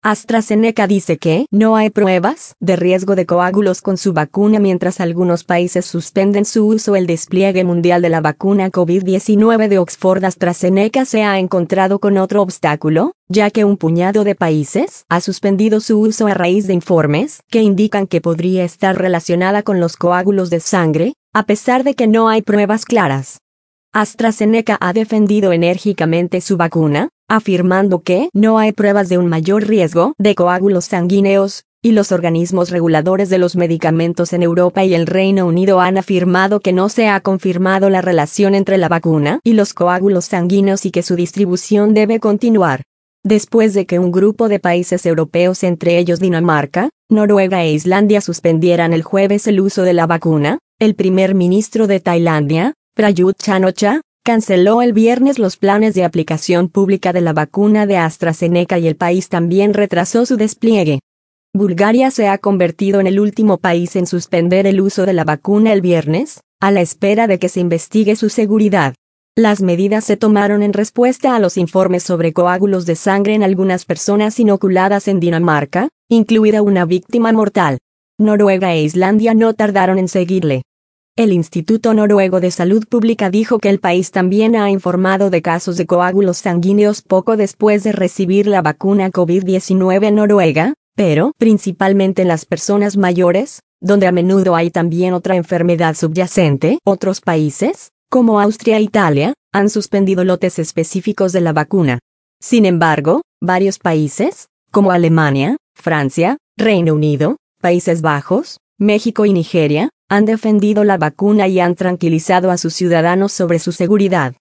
AstraZeneca dice que no hay pruebas de riesgo de coágulos con su vacuna mientras algunos países suspenden su uso. El despliegue mundial de la vacuna COVID-19 de Oxford AstraZeneca se ha encontrado con otro obstáculo, ya que un puñado de países ha suspendido su uso a raíz de informes que indican que podría estar relacionada con los coágulos de sangre, a pesar de que no hay pruebas claras. AstraZeneca ha defendido enérgicamente su vacuna, afirmando que no hay pruebas de un mayor riesgo de coágulos sanguíneos, y los organismos reguladores de los medicamentos en Europa y el Reino Unido han afirmado que no se ha confirmado la relación entre la vacuna y los coágulos sanguíneos y que su distribución debe continuar. Después de que un grupo de países europeos, entre ellos Dinamarca, Noruega e Islandia, suspendieran el jueves el uso de la vacuna, el primer ministro de Tailandia, Prayut Chan-o-cha, canceló el viernes los planes de aplicación pública de la vacuna de AstraZeneca y el país también retrasó su despliegue. Bulgaria se ha convertido en el último país en suspender el uso de la vacuna el viernes, a la espera de que se investigue su seguridad. Las medidas se tomaron en respuesta a los informes sobre coágulos de sangre en algunas personas inoculadas en Dinamarca, incluida una víctima mortal. Noruega e Islandia no tardaron en seguirle. El Instituto Noruego de Salud Pública dijo que el país también ha informado de casos de coágulos sanguíneos poco después de recibir la vacuna COVID-19 en Noruega, pero principalmente en las personas mayores, donde a menudo hay también otra enfermedad subyacente. Otros países, como Austria e Italia, han suspendido lotes específicos de la vacuna. Sin embargo, varios países, como Alemania, Francia, Reino Unido, Países Bajos, México y Nigeria, han defendido la vacuna y han tranquilizado a sus ciudadanos sobre su seguridad.